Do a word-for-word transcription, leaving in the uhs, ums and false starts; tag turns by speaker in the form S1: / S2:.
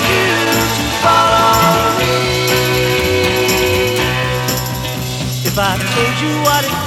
S1: you to follow me. If I told you what it